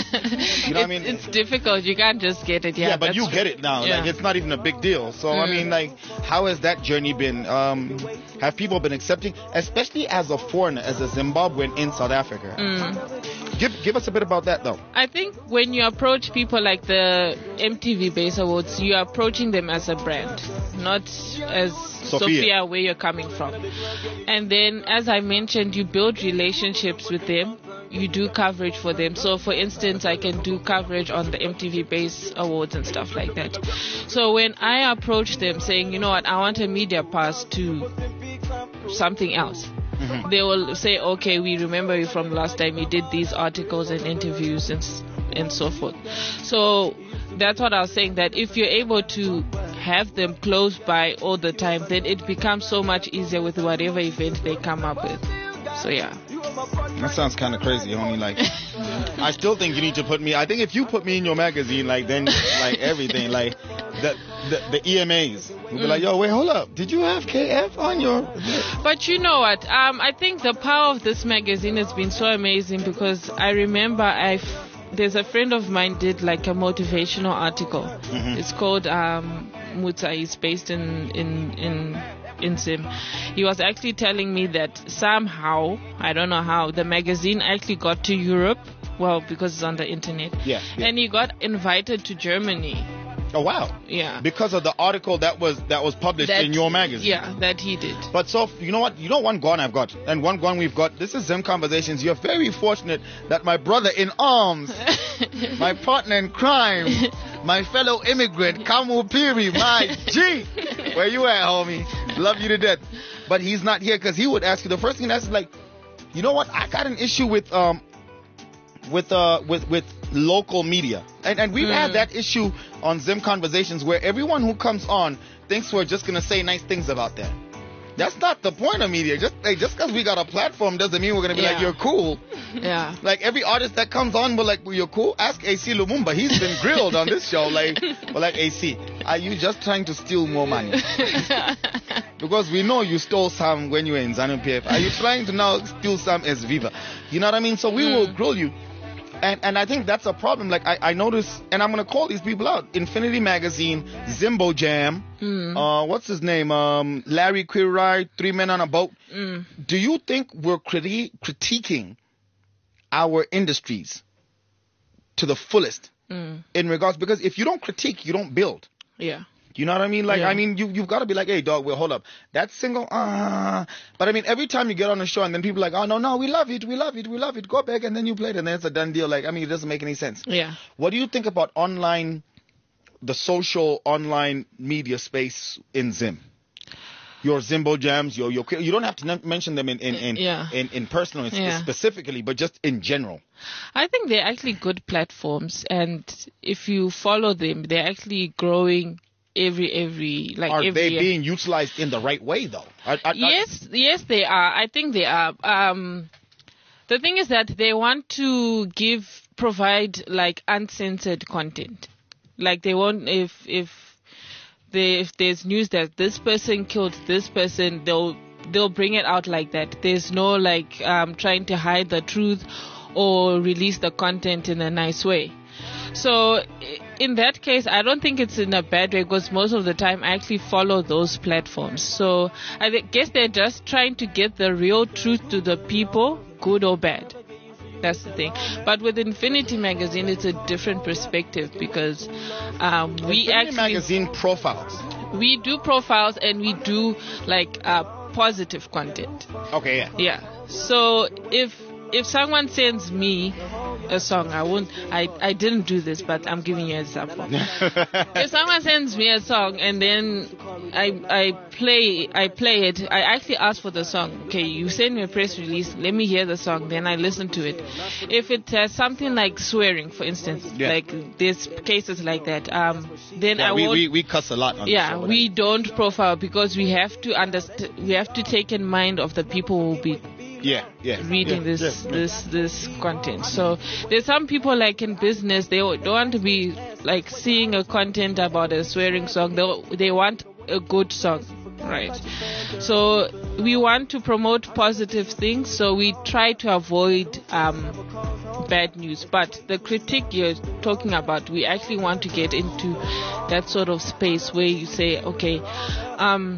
what I mean? It's difficult. You can't just get it. Yeah, Yeah, but that's you true. get it now. Yeah. Like, it's not even a big deal. So, I Mm. mean, like, how has that journey been? Um, have people been accepting, especially as a foreigner, as a Zimbabwean in South Africa? Mm. Give give us a bit about that, though. I think when you approach people like the M T V Base Awards, you are approaching them as a brand, not as Sophia. Sophia, where you're coming from. And then, as I mentioned, you build relationships with them. You do coverage for them. So, for instance, I can do coverage on the M T V Base Awards and stuff like that. So, when I approach them saying, you know what, I want a media pass to something else, Mm-hmm. they will say, okay, we remember you from last time you did these articles and interviews and s- and so forth. So that's what I was saying, that if you're able to have them close by all the time, then it becomes so much easier with whatever event they come up with. So yeah. That sounds kind of crazy, homie. Like, I still think you need to put me. I think if you put me in your magazine, like then, like everything, like the the, the E M As will be like, yo, wait, hold up, did you have K F on your? But you know what? Um, I think the power of this magazine has been so amazing, because I remember I there's a friend of mine did like a motivational article. Mhm. It's called um, Muta. He's based in in in in Zim. He was actually telling me that somehow, I don't know how, the magazine actually got to Europe. Well, because it's on the internet. Yeah, yeah. And he got invited to Germany. Oh wow! Yeah. Because of the article that was that was published That- in your magazine. Yeah, that he did. But so, you know what? You know one gone I've got, and one gone we've got. This is Zim Conversations. You're very fortunate that my brother in arms, my partner in crime, my fellow immigrant, Kamu Piri, my G. Where you at, homie? Love you to death. But he's not here because he would ask you. The first thing that's like, you know what? I got an issue with um with uh with with local media, and and we've had Mm. that issue on Zim Conversations where everyone who comes on thinks we're just gonna say nice things about them. That's not the point of media. Just hey, just because we got a platform doesn't mean we're gonna be like Yeah. you're cool. Yeah. Like every artist that comes on, we're like, well, you're cool. Ask A C Lumumba. He's been grilled on this show. Like, we're like, A C, are you just trying to steal more money? Because we know you stole some when you were in ZANU P F. Are you trying to now steal some as Viva? You know what I mean? So we will grill you. And and I think that's a problem. Like I, I notice, and I'm gonna call these people out. Infinity Magazine, Zimbo Jam, Mm. uh, what's his name? Um, Larry Quirai, Three Men on a Boat. Mm. Do you think we're criti- critiquing our industries to the fullest Mm. in regards? Because if you don't critique, you don't build. Yeah. You know what I mean? Like, Yeah. I mean, you, you've got to be like, hey, dog, well, hold up. That single, uh, but I mean, every time you get on the show and then people are like, oh, no, no, we love it, we love it, we love it, go back, and then you play it, and then it's a done deal. Like, I mean, it doesn't make any sense. Yeah. What do you think about online, the social online media space in Zim? Your Zimbo Jams, your, your, you don't have to n- mention them in, in, in, Yeah. in, in personal Yeah. specifically, but just in general. I think they're actually good platforms, and if you follow them, they're actually growing every every like Are every they year. being utilized in the right way, though? Are- are- are- Yes, yes, they are. I think they are. Um, the thing is that they want to give, provide like uncensored content. Like they want, if if they if there's news that this person killed this person, they'll they'll bring it out like that. There's no like um trying to hide the truth, or release the content in a nice way. So i- in that case, I don't think it's in a bad way because most of the time I actually follow those platforms. So I thi- guess they're just trying to get the real truth to the people, good or bad. That's the thing. But with Infinity Magazine, it's a different perspective because um, we Infinity actually Magazine profiles. we do profiles and we do like uh, positive content. Okay, yeah. Yeah. So if if someone sends me a song, I won't. I I didn't do this, but I'm giving you an example. If someone sends me a song and then I I play I play it, I actually ask for the song. Okay, you send me a press release. Let me hear the song. Then I listen to it. If it has something like swearing, for instance, Yeah. like there's cases like that. Um, then Yeah, I we, won't. we, we cuss a lot on Yeah, the show. we don't profile because we have to understand. We have to take in mind of the people who will be Yeah, yeah. reading yeah, this yeah. this this content. So there's some people like in business, they don't want to be like seeing a content about a swearing song. They they want a good song, right? So we want to promote positive things. So we try to avoid um, bad news. But the critique you're talking about, we actually want to get into that sort of space where you say, okay, um,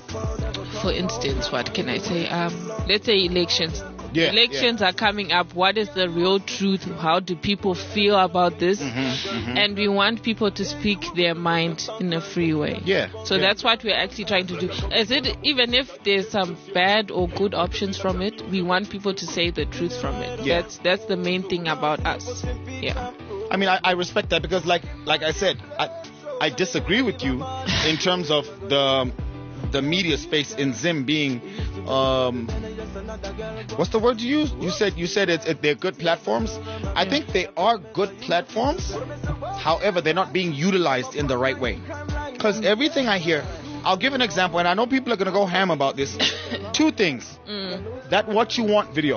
for instance, what can I say? Um, let's say elections. Yeah, elections are coming up. What is the real truth? How do people feel about this? Mm-hmm, And we want people to speak their mind in a free way. Yeah, So yeah. that's what we're actually trying to do. Is it even if there's some bad or good options from it, we want people to say the truth from it. Yeah. That's that's the main thing about us. Yeah. I mean, I, I respect that because, like, like I said, I, I disagree with you in terms of the the media space in Zim being, um, what's the word you used? You said you said it's, it, they're good platforms. I think they are good platforms. However, they're not being utilized in the right way. Because everything I hear, I'll give an example, and I know people are gonna go ham about this. Two things. That What You Want video.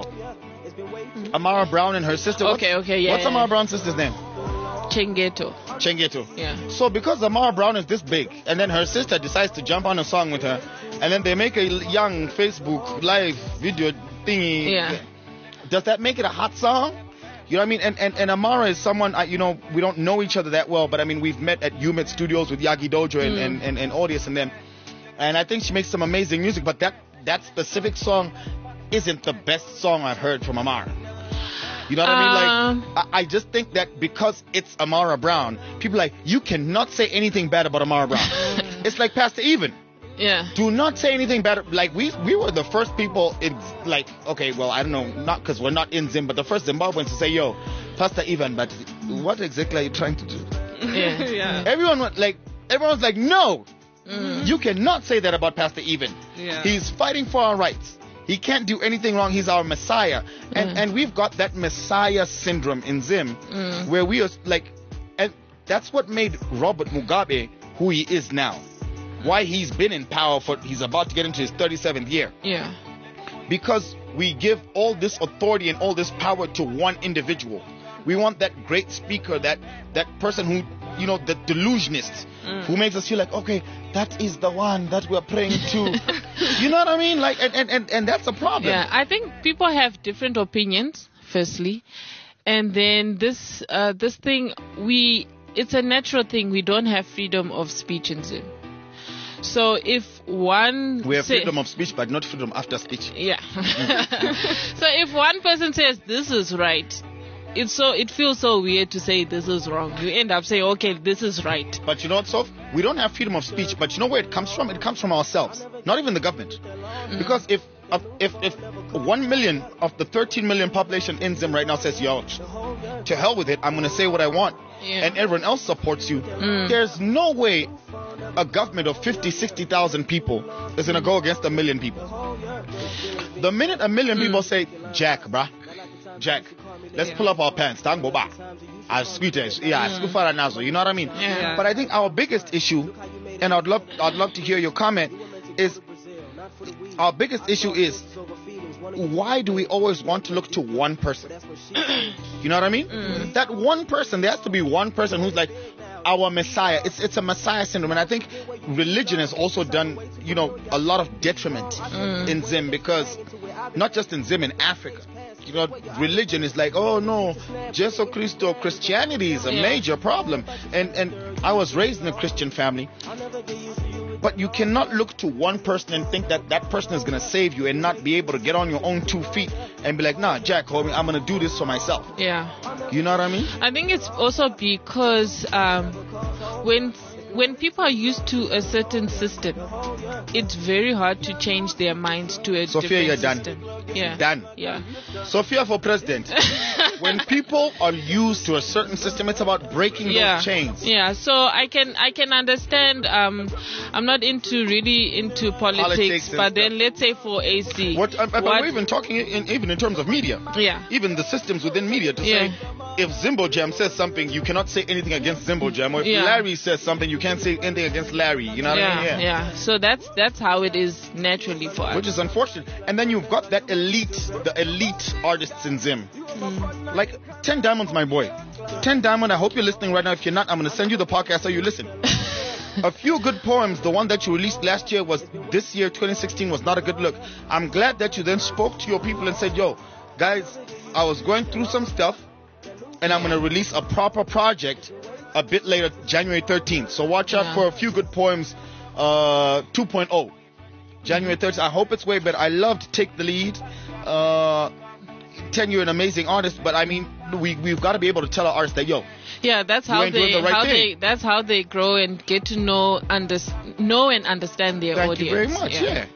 Amara Brown and her sister. What's- Okay, okay, yeah, What's yeah. Amara Brown's sister's name? Chengeto. Chengeto. Yeah. So because Amara Brown is this big, and then her sister decides to jump on a song with her, and then they make a young Facebook live video thingy. Yeah. Does that make it a hot song? You know what I mean? And and, and Amara is someone, I, you know, we don't know each other that well, but I mean, we've met at Umet Studios with Yagi Dojo and, and, and, and Audius and them. And I think she makes some amazing music, but that, that specific song isn't the best song I've heard from Amara. You know what I mean? Like, I, I just think that because it's Amara Brown, people are like, you cannot say anything bad about Amara Brown. It's like Pastor Even. Yeah. Do not say anything bad. Like, we we were the first people in, like, okay, well, I don't know, not because we're not in Zim, but the first Zimbabweans to say, yo, Pastor Even, but what exactly are you trying to do? Yeah. yeah. Everyone was like, everyone's like, no, you cannot say that about Pastor Even. Yeah. He's fighting for our rights. He can't do anything wrong. He's our Messiah. And Mm. and we've got that Messiah syndrome in Zim, Mm. where we are like, and that's what made Robert Mugabe who he is now. Why he's been in power for, he's about to get into his thirty-seventh year. Yeah. Because we give all this authority and all this power to one individual. We want that great speaker, that that person who, you know, the delusionist, who makes us feel like, okay, that is the one that we're praying to. You know what I mean? Like, and, and, and, and that's a problem. Yeah, I think people have different opinions, firstly. And then this uh, this thing, we it's a natural thing. We don't have freedom of speech in Zim. So if one... We have say- freedom of speech, but not freedom after speech. Yeah. So if one person says this is right, it's so it feels so weird to say this is wrong. You end up saying, okay, this is right. But you know what, Soph? We don't have freedom of speech, but you know where it comes from? It comes from ourselves, not even the government. Because if uh, if if one million of the thirteen million population in Zim right now says, yo, to hell with it, I'm going to say what I want, Yeah. and everyone else supports you, there's no way a government of fifty, sixty thousand people is going to go against a million people. The minute a million people say, Jack, bruh, Jack, let's pull up our pants, tango ba. As sweet as, yeah, as kufara nazo, you know what I mean? Yeah. But I think our biggest issue, and I'd love, I'd love to hear your comment, is our biggest issue is why do we always want to look to one person? You know what I mean? That one person, there has to be one person who's like our Messiah. It's it's a Messiah syndrome, and I think religion has also done, you know, a lot of detriment in Zim, because not just in Zim, in Africa, you know, religion is like, oh no, Jesu Christo, Christianity is a Yeah. major problem. And and I was raised in a Christian family. But you cannot look to one person and think that that person is going to save you and not be able to get on your own two feet and be like, nah, Jack, homie, I'm going to do this for myself. Yeah. You know what I mean? I think it's also because um, when when people are used to a certain system, it's very hard to change their minds to a Sophia, different you're done. system. Yeah. Done. Yeah. Sophia for president. When people are used to a certain system, it's about breaking Yeah. those chains. Yeah. So I can I can understand. Um, I'm not into really into politics, Politics and but then stuff. let's say for A C. What, uh, but what- we're even talking in, even in terms of media. Yeah. Even the systems within media to Yeah. say, if Zimbo Jam says something, you cannot say anything against Zimbo Jam. Or if Yeah. Larry says something, you can't say anything against Larry. You know what yeah, I mean? yeah. So that's that's how it is naturally for us. Which is unfortunate. And then you've got that elite, the elite artists in Zim. Mm. Like Ten Diamond's my boy. Ten Diamond, I hope you're listening right now. If you're not, I'm going to send you the podcast so you listen. A Few Good Poems, the one that you released last year, was this year, twenty sixteen, was not a good look. I'm glad that you then spoke to your people and said, yo, guys, I was going through some stuff and I'm going to release a proper project a bit later, January thirteenth. So watch out Yeah. for A Few Good Poems uh, two point oh. January thirteenth. I hope it's way better. I loved Take the Lead. Uh, Ten, you're an amazing artist, but I mean, we, we've got to be able to tell our artists that, yo, Yeah, that's You how ain't doing they the right how thing. they that's how they grow and get to know under, know and understand their thank audience. you very much. Yeah.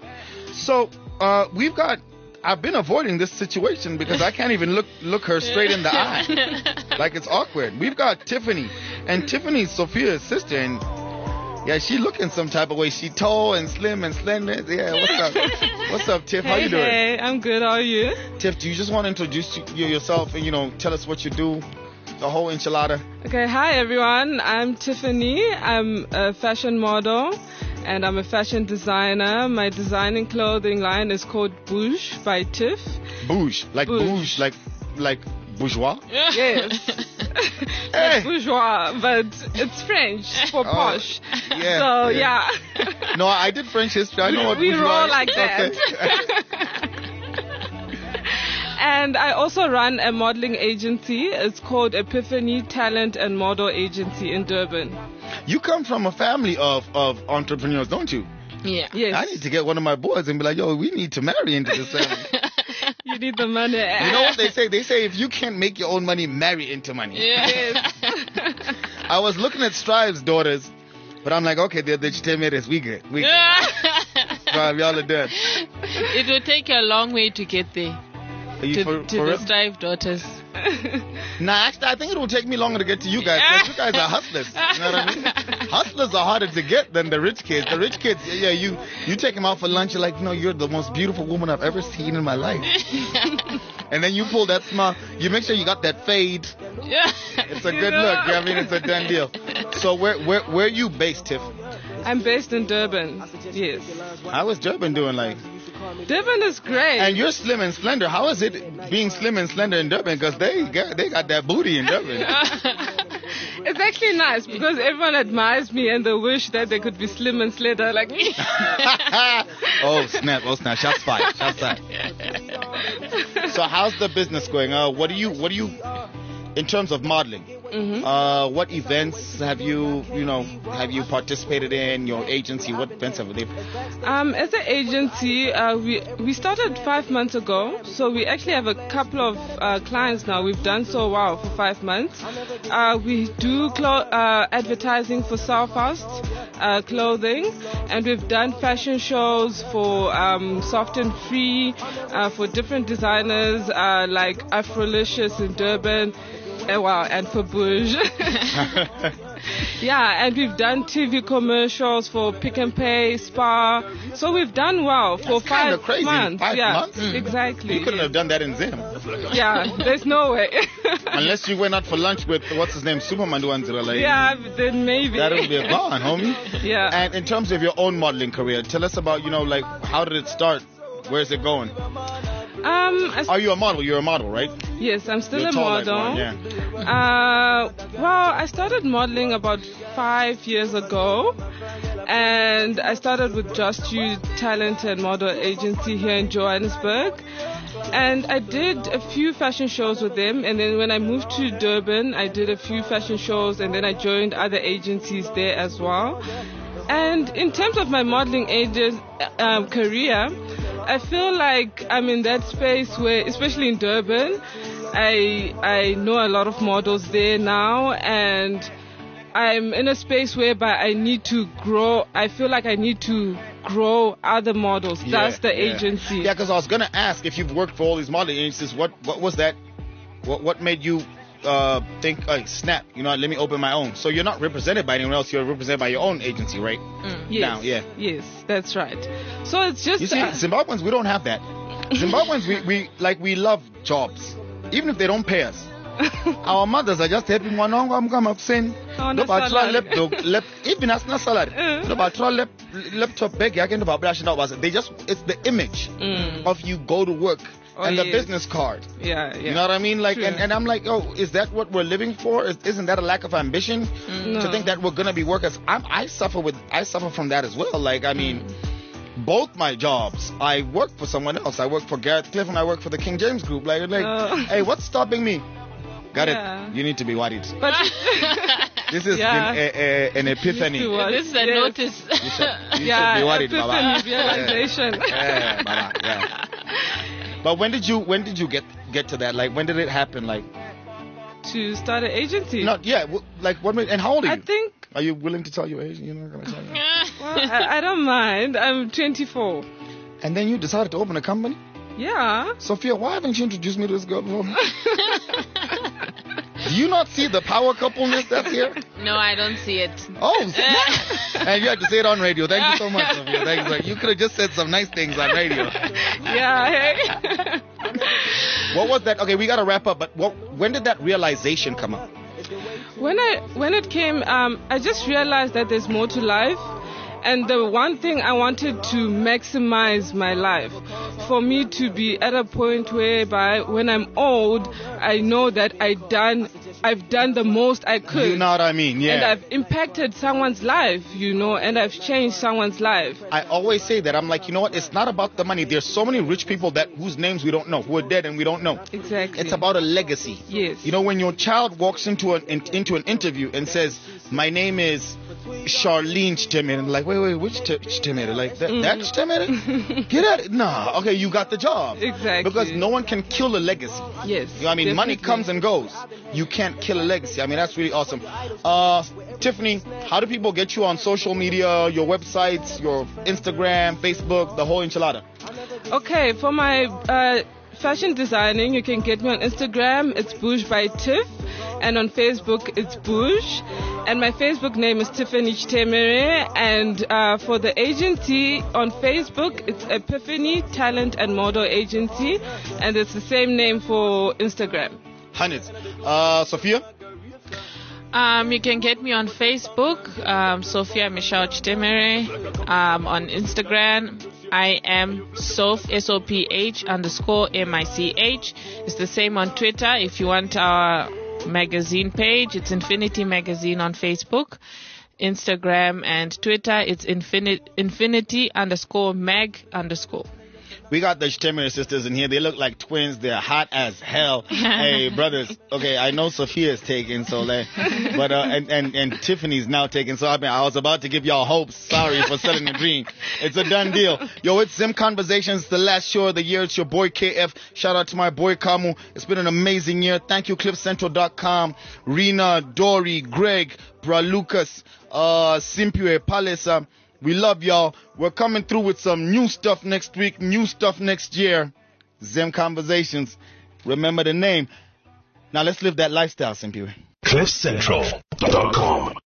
So uh, we've got. I've been avoiding this situation because I can't even look look her straight in the eye. Like it's awkward. We've got Tiffany, and Tiffany's Sophia's sister, and yeah, she looking some type of way. She tall and slim and slender. Yeah, what's up? What's up, Tiff? How Hey, you doing? hey, I'm good. How are you? Tiff, do you just want to introduce you yourself and you know tell us what you do, the whole enchilada? Okay, hi everyone. I'm Tiffany. I'm a fashion model and I'm a fashion designer. My designing clothing line is called Bouge by Tiff. Bouge, like Bouge. bouge, like like bourgeois. Yes. Hey. Bourgeois, but it's French for Oh, posh. yeah, So, yeah. yeah. No, I did French history. I know what We bourgeois roll is. like Okay. that. And I also run a modeling agency. It's called Epiphany Talent and Model Agency in Durban. You come from a family of, of entrepreneurs, don't you? Yeah. Yes. I need to get one of my boys and be like, yo, we need to marry into this family. You need the money. You know what they say? They say if you can't make your own money, marry into money. Yeah. I was looking at Strive's daughters, but I'm like, okay, they're the Chitemeres. We good. We good. Strive, y'all are dead. It will take you a long way to get there. Are you To, for, to for the real? Strive daughters. Nah, actually, I think it will take me longer to get to you guys. 'cause you guys are hustlers. You know what I mean? Hustlers are harder to get than the rich kids. The rich kids, yeah, you you take them out for lunch. You're like, no, you're the most beautiful woman I've ever seen in my life. And then you pull that smile. You make sure you got that fade. Yeah. It's a good look. I mean, it's a done deal. So where where where are you based, Tiff? I'm based in Durban. Yes. How is Durban doing? Like, Durban is great. and you're slim and slender. How is it being slim and slender in Durban? Because they got they got that booty in Durban. It's actually nice because everyone admires me and they wish that they could be slim and slender like me. Oh snap! Oh snap! Shots fired! Shots fired! So how's the business going? Uh, what do you what do you in terms of modeling? Mhm. Uh, what events have you you know have you participated in? Your agency? What events have they? Um, as an agency, uh, we we started five months ago, so we actually have a couple of uh, clients now. We've done so well for five months. Uh, we do clo- uh, advertising for Southfast uh, clothing, and we've done fashion shows for um, Soft and Free, uh, for different designers uh, like Afrolicious in Durban. Uh, wow, and for Bouge. Yeah, and we've done T V commercials for Pick and Pay, Spa. So we've done well for That's kinda five crazy. months. Five yeah, months? Mm. exactly. You couldn't have done that in Zim. Yeah, there's no way. Unless you went out for lunch with what's his name, Superman Duanzila. Like, Yeah, then maybe. that would be a gone, homie. Yeah. And in terms of your own modeling career, tell us about you know like how did it start? Where's it going? Um, I, Are you a model? You're a model, right? yes, I'm still You're a tall like model. one, yeah. Uh, well, I started modeling about five years ago, and I started with Just You Talent and Model Agency here in Johannesburg. And I did a few fashion shows with them. And then when I moved to Durban, I did a few fashion shows. And then I joined other agencies there as well. And in terms of my modeling ages, um, career, I feel like I'm in that space where, especially in Durban, I I know a lot of models there now, and I'm in a space whereby I need to grow. I feel like I need to grow other models. Yeah, That's the yeah. agency. Yeah, because I was gonna ask if you've worked for all these modeling agencies. What what was that? What what made you uh, think, uh, snap? You know, let me open my own. So you're not represented by anyone else. You're represented by your own agency, right? Yes, Now, yeah. yes, that's right. So it's just You see, uh, Zimbabweans, we don't have that. Zimbabweans, we, we like we love jobs, even if they don't pay us. Our mothers are just happy. Mwanangu amkama kuseni. Oh, No no batra salary. laptop, lap, even as na salary. Uh. No batra lap, laptop bag. I can do bablash now. They just, it's the image Mm. of you go to work Oh, and the yes. business card. yeah, yeah. You know what I mean? Like, True. and, and I'm like, oh, is that what we're living for? Is, isn't that a lack of ambition No. to think that we're gonna be workers? I'm, I suffer with, I suffer from that as well. Like, I mean, both my jobs, I work for someone else. I work for Gareth Cliff and I work for the King James Group. Like, like, Oh. hey, what's stopping me? Got Yeah. it. You need to be worried. But This is Yeah. an, a, a, an epiphany. to what? This is a Yes. notice. You should, you yeah, should be worried, epiphany, Baba. realization. Yeah, Baba, yeah. But when did you when did you get get to that? Like, when did it happen? Like, To start an agency. not yeah. w- Like, what? made- And how old are I you? think. Are you willing to tell your age? You're not gonna tell me. Well, I, I don't mind. I'm twenty-four. And then you decided to open a company. Yeah. Sophia, why haven't you introduced me to this girl before? Do you not see the power coupleness that's here? No, I don't see it. Oh, snap. And you had to say it on radio. Thank you so much, Sophia. Thank you. You could have just said some nice things on radio. Yeah. Hey. What was that? Okay, we got to wrap up, but what, when did that realization come up? When I when it came, um, I just realized that there's more to life. And the one thing I wanted to maximize my life, for me to be at a point whereby when I'm old, I know that I done, I've done the most I could. You know what I mean? Yeah. And I've impacted someone's life, you know, and I've changed someone's life. I always say that. I'm like, you know what? It's not about the money. There's so many rich people that whose names we don't know, who are dead and we don't know. Exactly. It's about a legacy. Yes. You know, when your child walks into an in, into an interview and says, "My name is Charlene Chtemere," like, wait, wait, which Ch- Chtemere? Like that? Mm. That Chtemere? Get at it. Nah. Okay, you got the job. Exactly. Because no one can kill a legacy. Yes. You know, I mean, money definitely. comes and goes. You can't kill a legacy. I mean, that's really awesome. Uh, Tiffany, how do people get you on social media, your websites, your Instagram, Facebook, the whole enchilada? Okay, for my uh, fashion designing, you can get me on Instagram. It's Bouge by Tiff. And on Facebook, it's Bouge. And my Facebook name is Tiffany Chtemere. And uh, for the agency on Facebook, it's Epiphany Talent and Model Agency. And it's the same name for Instagram. Hundreds. Uh, Sophia? Um, you can get me on Facebook, um, Sophia Michelle Chtemere. Um, on Instagram, I am Soph, S O P H underscore M I C H. It's the same on Twitter. If you want our magazine page, it's Infinity Magazine on Facebook. Instagram and Twitter, it's infini- infinity underscore mag underscore. We got the Chtemere sisters in here. They look like twins. They're hot as hell. Hey, brothers. Okay, I know Sophia's taken, so like, but uh, and, and and Tiffany's now taken. So I mean, I was about to give y'all hope. Sorry for selling the dream. It's a done deal. Yo, it's Zim Conversations, the last show of the year. It's your boy K F. Shout out to my boy Kamu. It's been an amazing year. Thank you, cliff central dot com, Rena, Dory, Greg, Bra Lucas, uh, Simpue, Palesa. We love y'all. We're coming through with some new stuff next week, new stuff next year. Zim Conversations. Remember the name. Now let's live that lifestyle, Simpue. cliff central dot com